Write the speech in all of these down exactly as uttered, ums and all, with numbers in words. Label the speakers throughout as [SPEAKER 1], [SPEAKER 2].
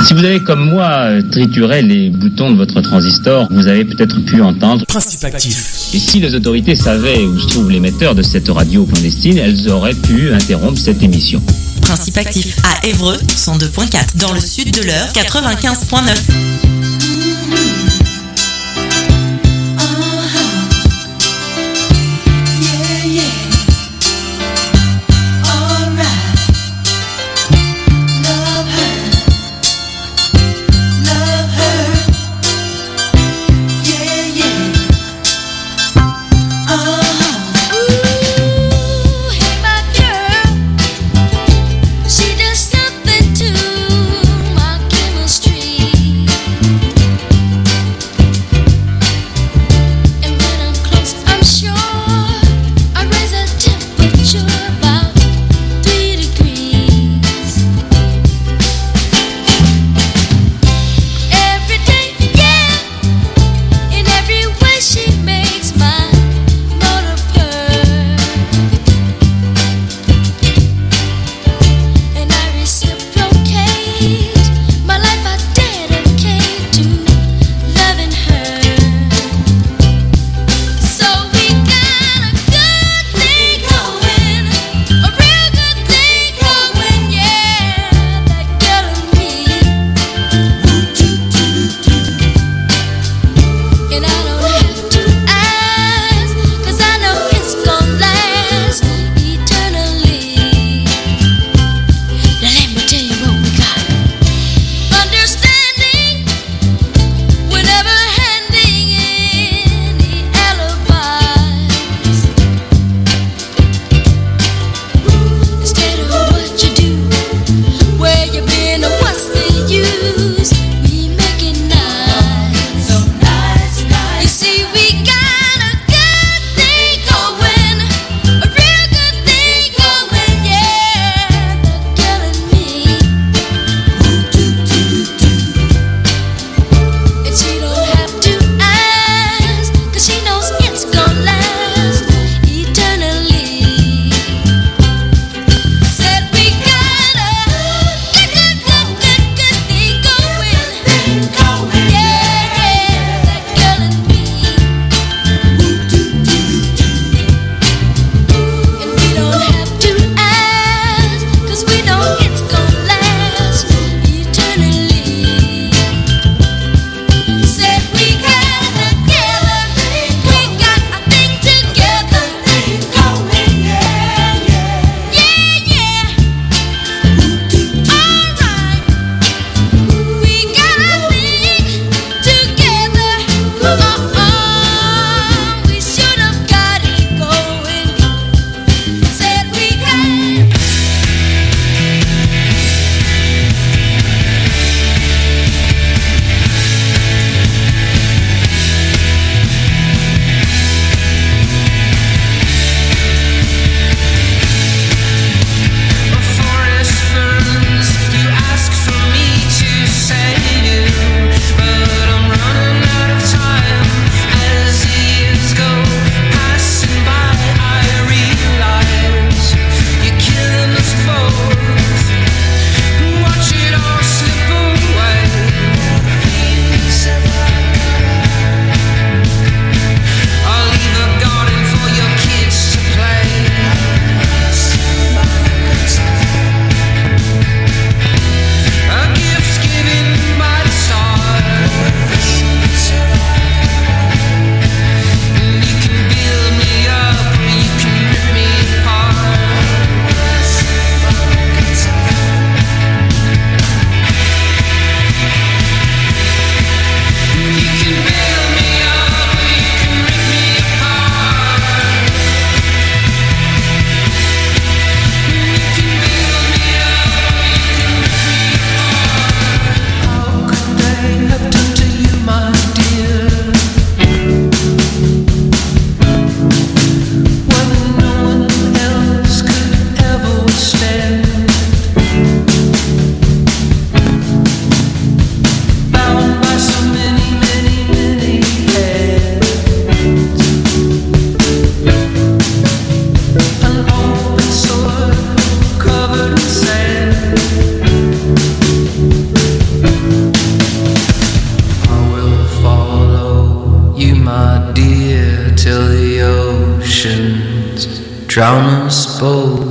[SPEAKER 1] Si vous avez comme moi trituré les boutons de votre transistor, vous avez peut-être pu entendre
[SPEAKER 2] Principe actif.
[SPEAKER 1] Et si les autorités savaient où se trouve l'émetteur de cette radio clandestine, elles auraient pu interrompre cette émission.
[SPEAKER 3] Principe actif à Évreux, cent deux point quatre. Dans le sud de l'Eure, quatre-vingt-quinze point neuf.
[SPEAKER 4] Something to my chemistry.
[SPEAKER 2] drown us both.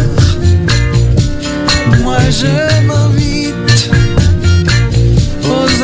[SPEAKER 4] Je m'invite aux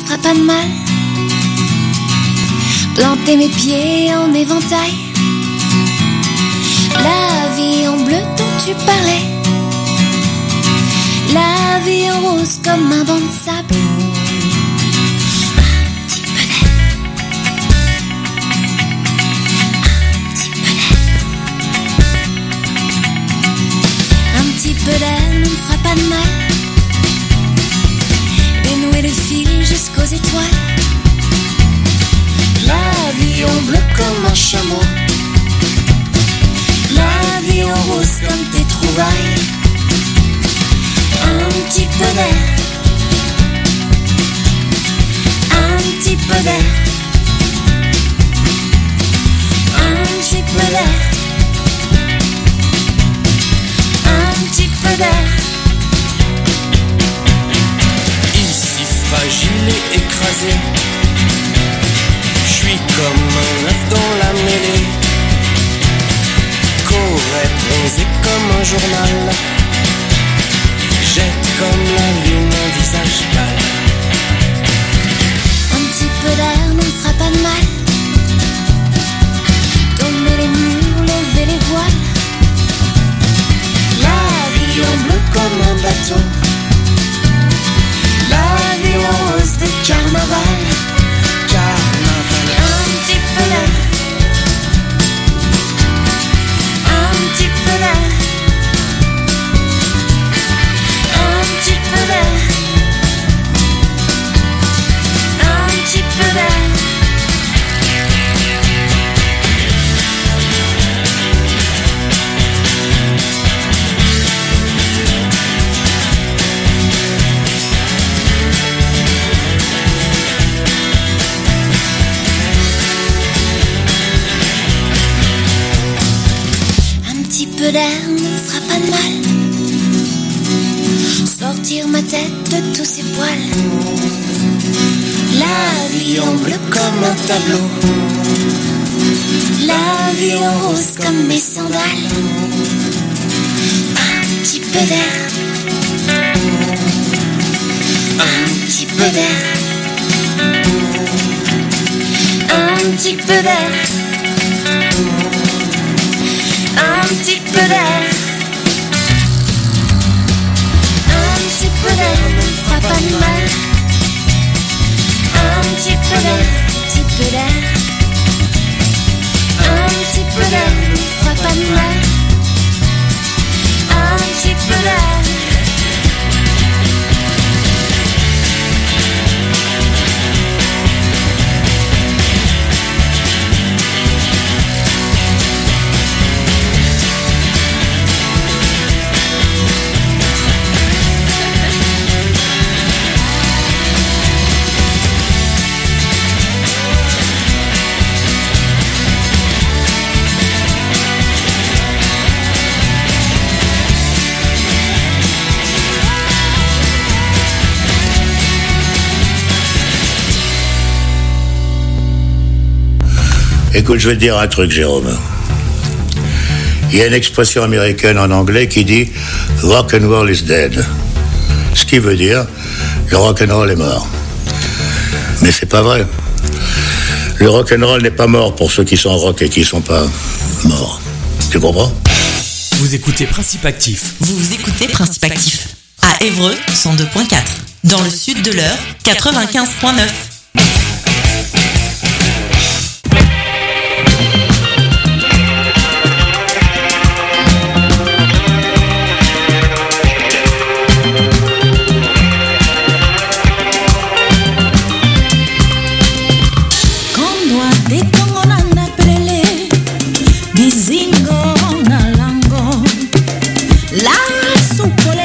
[SPEAKER 2] fera pas de mal. Planter mes pieds en éventail. La vie en bleu dont tu parlais. La vie en rose comme un banc de sable. Un petit peu d'air ne me fera pas de mal. Dénouer le fil jusqu'aux étoiles. La vie en bleu comme un chameau. La vie en rose comme tes trouvailles. Un petit peu d'air. Un petit peu d'air. Un petit peu d'air. Un petit peu d'air.
[SPEAKER 4] Ici fragile et écrasé, je suis comme un œuf dans la mêlée. Qu'aurait bronzé comme un journal, jette comme la lune un visage pâle.
[SPEAKER 2] Un petit peu d'air ne me fera pas de mal. Tomber les murs, lever les voiles. La vie en bleu comme un bateau. La vie en rose de carnaval.
[SPEAKER 4] Carnaval.
[SPEAKER 2] Un petit peu d'air. Un petit peu d'air. Un petit peu d'air. Un petit peu d'air. Un petit peu d'air ne me fera pas de mal. Sortir ma tête de tous ces poils. La vie en bleu comme un tableau. La vie en rose comme mes sandales. Un petit peu d'air. Un petit peu d'air. Un petit peu d'air. Un petit peu d'air. Un petit peu d'air ne me fera pas de mal. Un petit peu d'air, petit peu d'air. Un petit peu d'air ne me fera pas de mal. Un petit peu d'air.
[SPEAKER 5] Écoute, je vais te dire un truc, Jérôme. Il y a une expression américaine en anglais qui dit « rock and roll is dead ». Ce qui veut dire « le rock and roll est mort ». Mais c'est pas vrai. Le rock and roll n'est pas mort pour ceux qui sont rock et qui sont pas morts. Tu comprends ?
[SPEAKER 6] Vous écoutez Principe Actif.
[SPEAKER 3] Vous écoutez Principe Actif. À Évreux, cent deux point quatre. Dans le sud de l'Eure, quatre-vingt-quinze point neuf.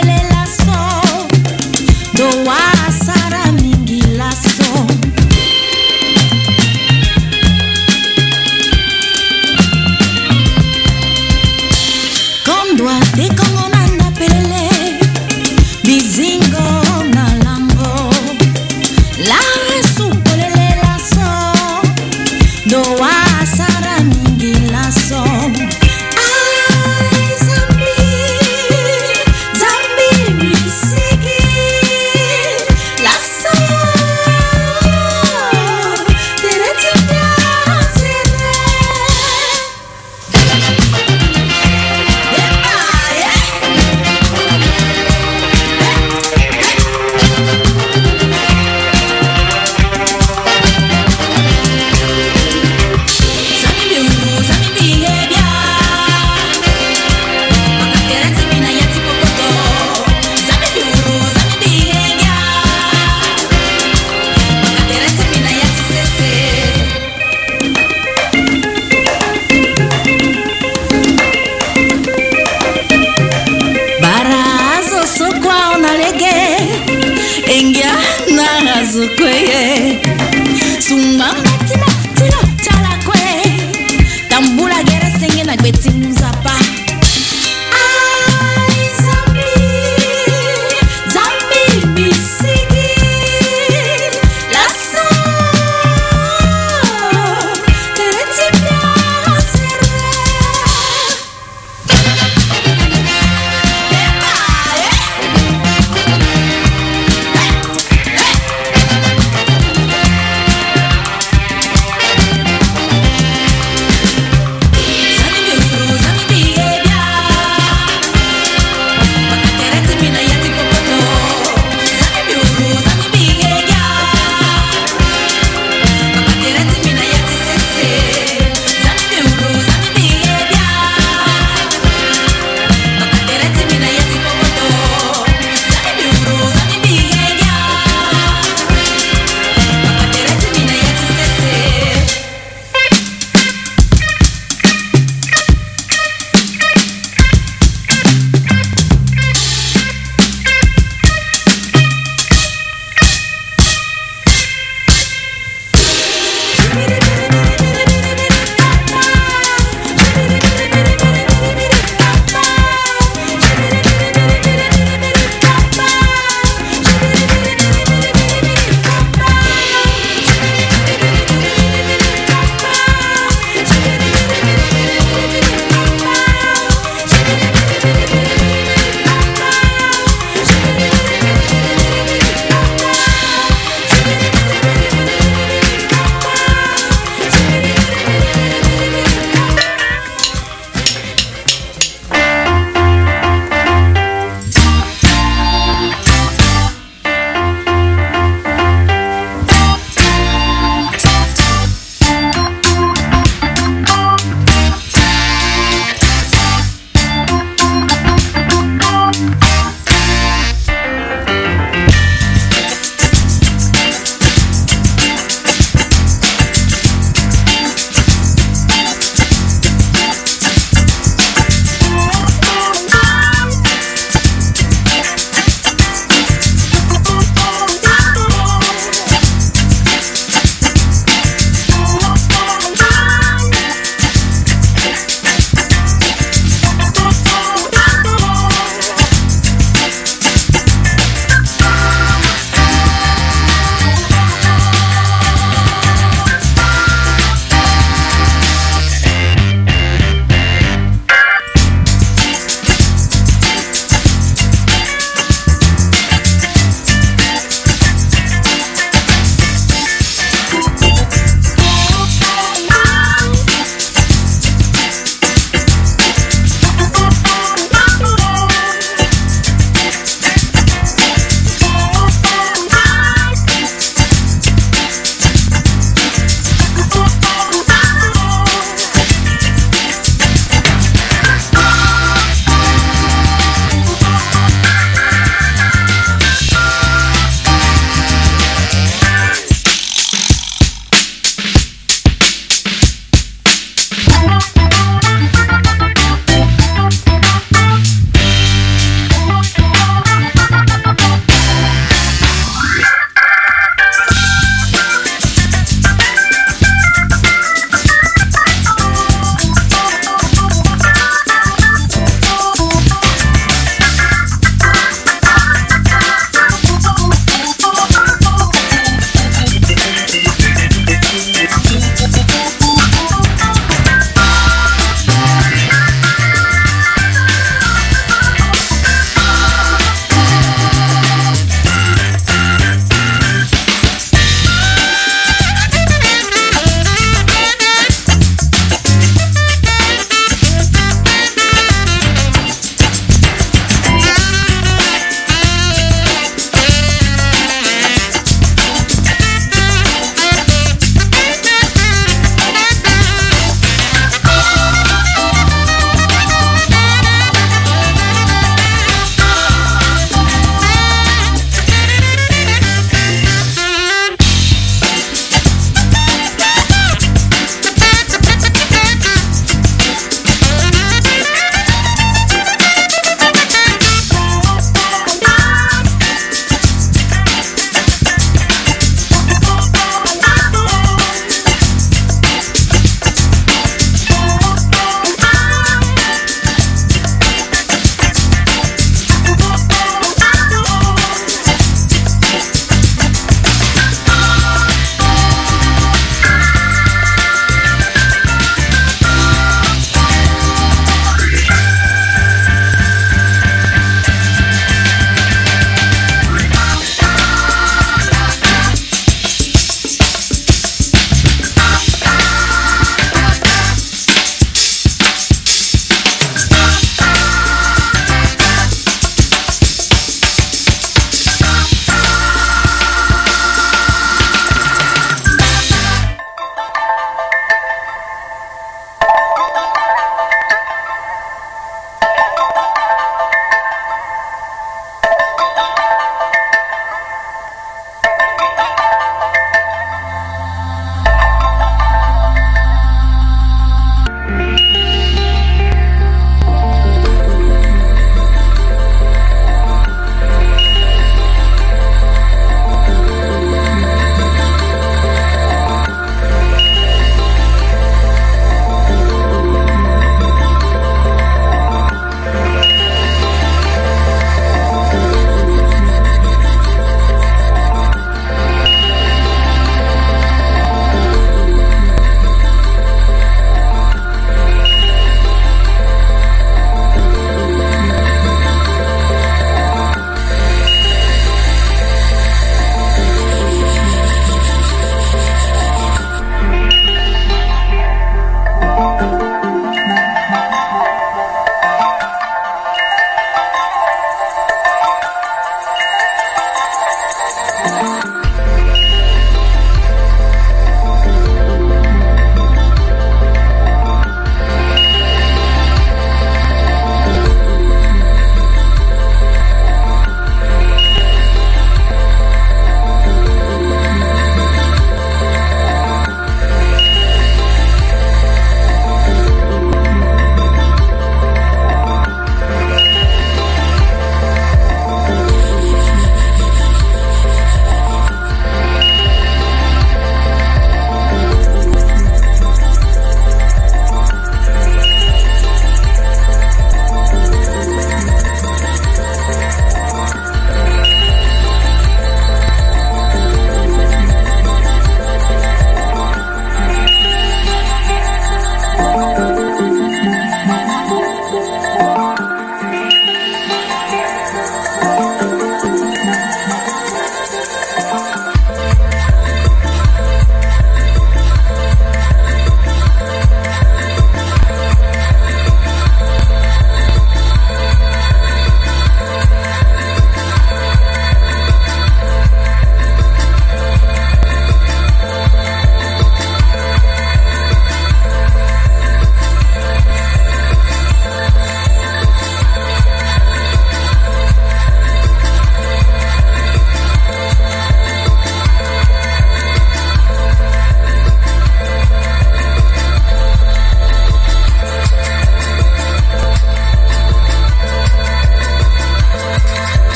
[SPEAKER 2] Doa sara mingi laso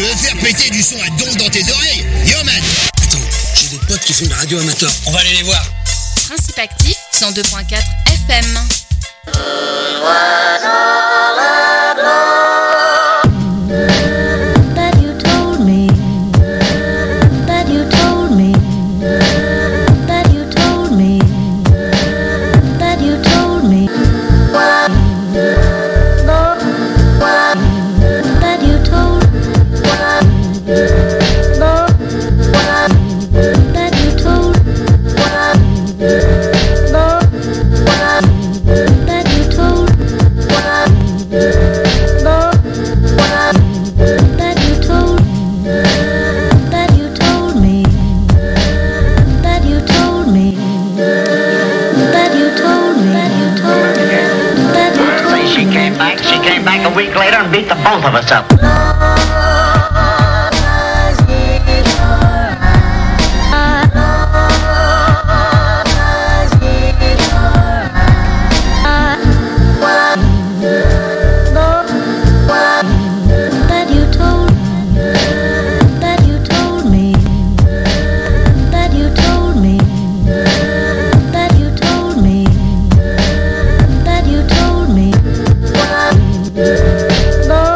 [SPEAKER 7] de faire péter du son à donf dans tes oreilles. Yo man. Attends, j'ai des potes qui font de la radio amateur. On va aller les voir.
[SPEAKER 2] Principe actif, cent deux point quatre F M.
[SPEAKER 8] A week later and beat the both of us up.